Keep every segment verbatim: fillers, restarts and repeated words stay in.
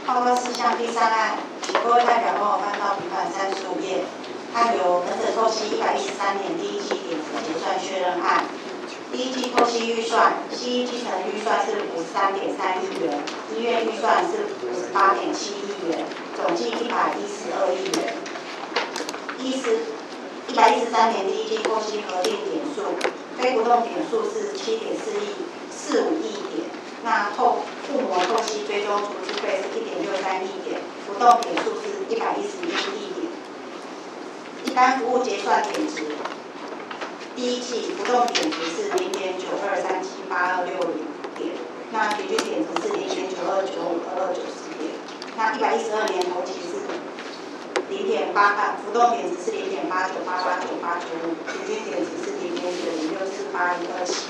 报告事项第三案，请各位代表帮我翻到平板三十五页，案由门诊透析一百一十三年第一季点子结算确认案。第一季透析预算，西医基层预算是五十三点三亿元，医院预算是五十八点七亿元，总计一百一十二亿元。一十一百一十三年第一季透析核定点数，非不动点数是七点四亿四五亿点。那透腹膜透析追踪处置费是一点六三亿点，不动点数是一百一十一亿点。一般服务结算点值，第一季不动点值是零点九二三七八二六零点，那平均点值是零点九二九五二二九四点。那一百一十二年头期是零点八八，浮动点值是零点八九八八九八九五，平均点值是零点九零六四八一二七。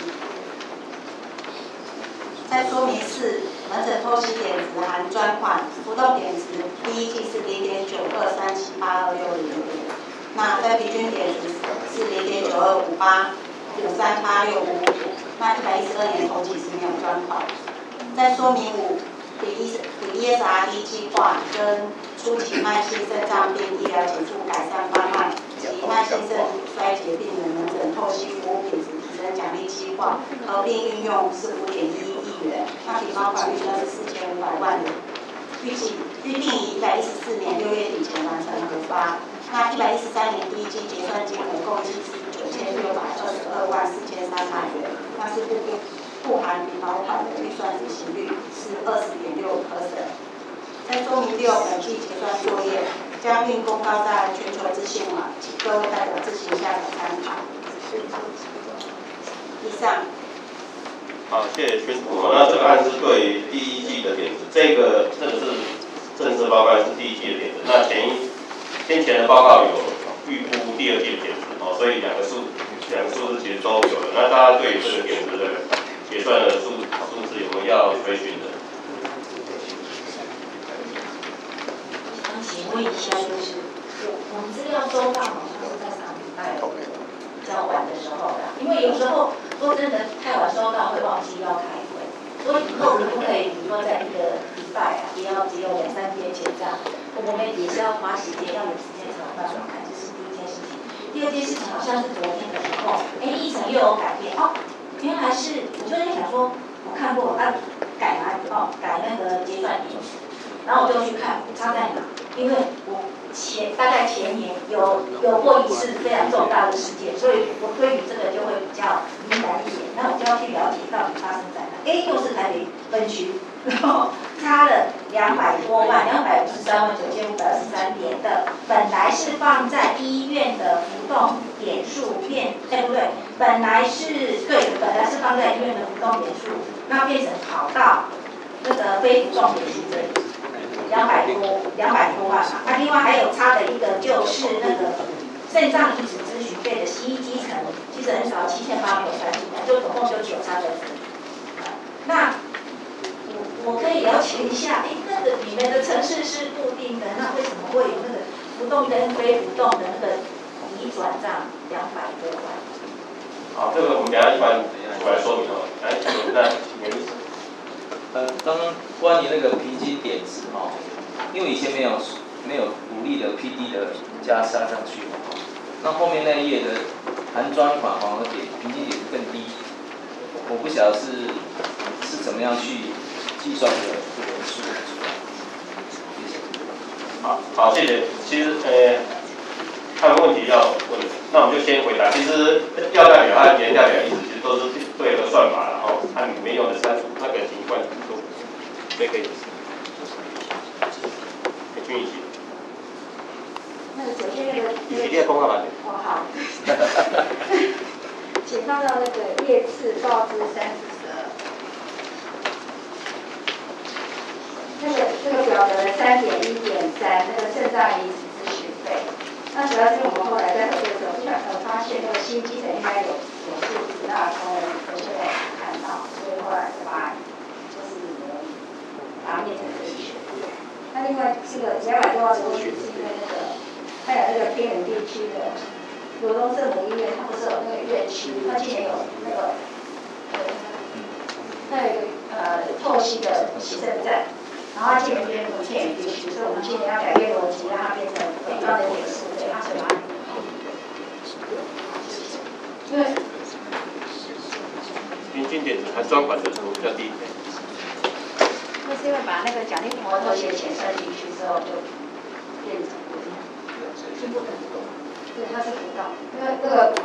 在说明四，门诊透析点值含专款，浮动点值第一季是零点九二三七八二六零点，那在平均点值是零点九二五八五三八六五五，那一百一十二年同期是没有专款。在说明五，比 E S R D 计划跟初期慢性肾脏病医疗减负改善方案及慢性肾衰竭病人门诊透析服务品质提升奖励计划合并运用是五点一亿元，那比方法预算是四千五百万元，预计预定以一百一十四年六月底前完成核发。那一百一十三年第一季结算金额共计是九千六百二十二万四千三百元，那是不不含比保款的预算执行率是二十点六 percent。在说明六，本季结算作业将并公告在全球资讯网，请各位代表自行下载参考。以上。 好，谢谢宣读。那这个案是对于第一季的点子，这个这个是正式报告是第一季的点子。那前一先前的报告有预估第二季的点子，哦，所以两个数两个数字其实都有了。那大家对于这个点子的结算的数数字有没有要追寻的？ 请问一下，就是我们资料收到好像是在上礼拜比较晚的时候啦，因为有时候说真的太晚收到会忘记要开会，所以以后可不可以，比如说在一个礼拜啊，不要只有两三天前这样，我们也是要花时间，要有时间才有办法看，这是第一件事情。第二件事情好像是昨天的时候，哎，议程又有改变哦，原来是我就在想说，我看过啊，改哪里哦，改那个结算点数，然后我就去看差在哪。因为我前大概前年有有过一次非常重大的事件，所以我对于这个就会比较敏感一点。那我就要去了解到底发生在哪。哎，又是台北分区，然后差了两百多万，两百五十三万九千五百二十三点的，本来是放在医院的浮动点数变，哎不对，本来是对，本来是放在医院的浮动点数，那变成跑到那个非浮动点数这里。两百多两百多万嘛，那另外还有差的一个就是那个肾脏移植咨询费的西医基层，其实很少，七千八没有算进来，就总共就只有差在这里。那我我可以了解一下，哎，那个你们的城市是固定的，那为什么会有那个浮动跟非浮动的那个移转账两百多万？ 好，这个我们等一下一般我来说明哦。来，那袁律师。 呃，刚刚关于那个平均点值哈，因为以前没有没有鼓励的 P D 的加加上去嘛，那后面那一页的含专款反而点平均点更低，我不晓得是是怎么样去计算这个这个数字出来。谢谢。 好，好，谢谢。其实呃，他们问题要问，那我们就先回答。其实调代表和原调表意思其实都是对的算法，然后它里面用的参数那个情况。所以可以，均一些。 那个首先那个你你列公告栏。 哦好。请放到那个页次告知三十二。那个那个表格的三点一点三，那个肾脏移植咨询费，那主要是我们后来在核对的时候，不小心发现那个新基层应该有有数字，那从我现在看到，所以后来就把就是把它变成这一学。那另外这个两百多万的问题是因为那个，还有那个偏远地区的罗东圣母医院，它不是有那个院区，它今年有那个，呃，那有一个呃透析的洗肾站， 然后前面边无限也必须，所以我们今年要改变逻辑，让它变成北方的点数，对，它是哪里？因为平均点值含专款的数比较低。 那是因为把那个奖励摩托鞋钱算进去之后，就变成是不能动，对，它是不动，因为这个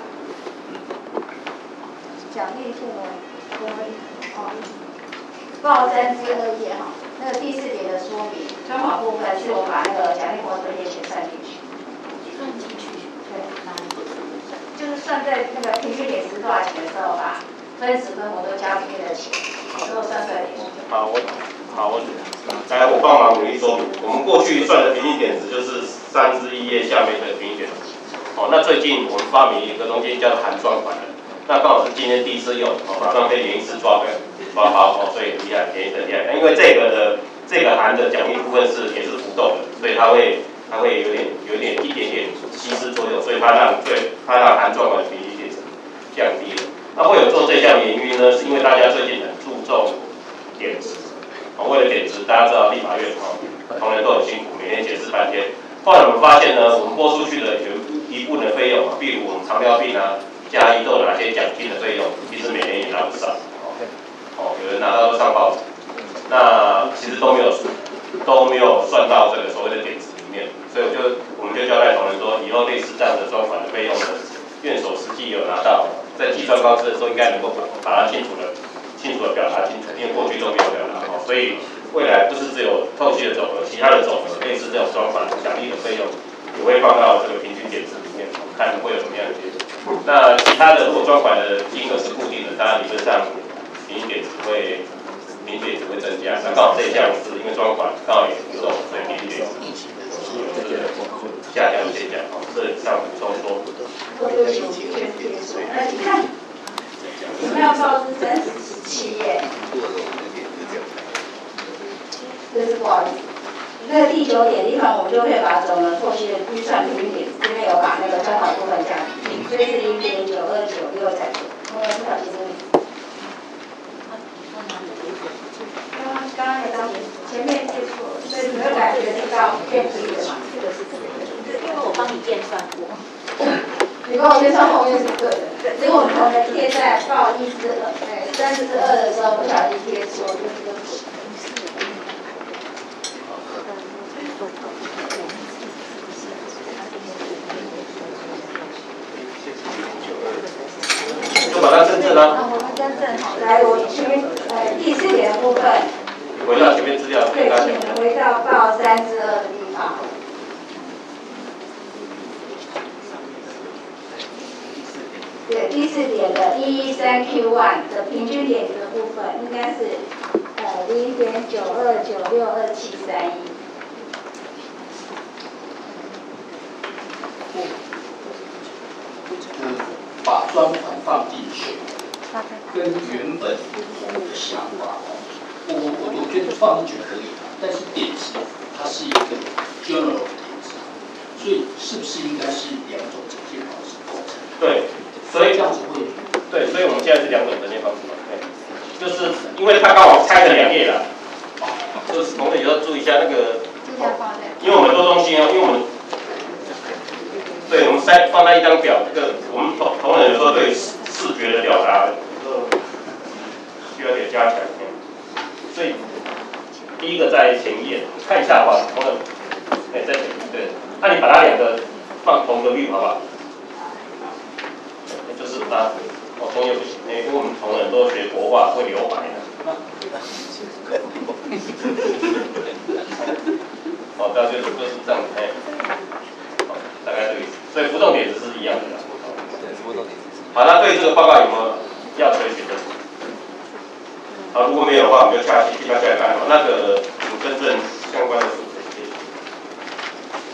奖励部门哦，报三之二页哈，那个第四节的说明，专款部分是我把那个奖励摩托鞋钱算进去，算进去，对，就是算在那个平均点值多少钱的时候，把分十分我都加里面的钱，最后算出来点数。 好，我好我来我帮忙努力说明。我们过去算的平均点值就是三之一页下面的平均点值。哦，那最近我们发明一个东西叫做含专款的，那刚好是今天第一次用，哦，马上被连一次抓个抓包，哦，所以很厉害，连一次厉害。因为这个的这个含的奖励部分是也是浮动的，所以它会它会有点有点一点点稀释作用，所以它让对它让含专款的平均点值降低了。那会有做这项原因呢，是因为大家最近很注重点值，哦，为了点值，大家知道立法院哦，同仁都很辛苦，每天解释半天。后来我们发现呢，我们拨出去的有一部分的费用，比如我们糖尿病啊、加医都有哪些奖金的费用，其实每年也拿不上。哦，有人拿到都上报纸，那其实都没有都没有算到这个所谓的点值里面，所以我就我们就交代同仁说，以后类似这样的专款的费用呢，院所实际有拿到，在计算方式的时候应该能够把它清楚的、清楚的表达清楚，因为过去都没有表达好，所以未来不是只有透析的总额，其他的总额类似这种专款奖励的费用，也会放到这个平均点值里面，看会有什么样的结果。那其他的如果专款的金额是固定的，当然理论上平均点值会平均点值会增加。那刚好这一项是因为专款刚好也浮动，所以平均点值这个下降现象。哦，这以上补充说。 那你看，有没有报是三十七页？这是不好意思。那个第九点地方，我们就会把总的透析的预算平均点这边有把那个专款部分加进去，所以是零点九二九六才对。我们不小心。刚刚刚刚有当前面记错，所以你会感觉得到变低的嘛？这个是对的，因为我帮你验算过。你帮我验算后面是对的，结果我们贴在报一之二，哎，三之二的时候不小心贴错，就是个错。 就把它更正啊。 我们更正好，来，我前面呃第四点的部分。 回到前面资料。 对，请回到报三之二的地方。对，第四点的一一三 Q 一 的平均点值的部分，应该是呃零点九二九六二七三一。 嗯，把专款放进去，跟原本我的想法哦，我我我觉得放进去可以，但是点值它是一个 general 的点值，所以是不是应该是两种呈现方式构成？ 对。所以这样子会， 对，所以我们现在是两种呈现方式嘛，对，就是因为它刚好拆了两页了，就是同学也要注意一下那个，因为我们做东西哦，因为我们，对，我们塞放在一张表，这个我们同同仁有时候对视视觉的表达，需要点加强，所以第一个在前一页看一下好不好？同仁，哎，在前一对，那你把它两个放同个 view 好不好？就是它，哦，同学不行，因为我们同仁都学国画会留白的。哦，大家就就是这样，哎，好，大概这个意思。所以浮动点值是一样的。 对，浮动点值。 好，那对这个报告有没有要垂询的？好，如果没有的话，我们就下期下下来看。那个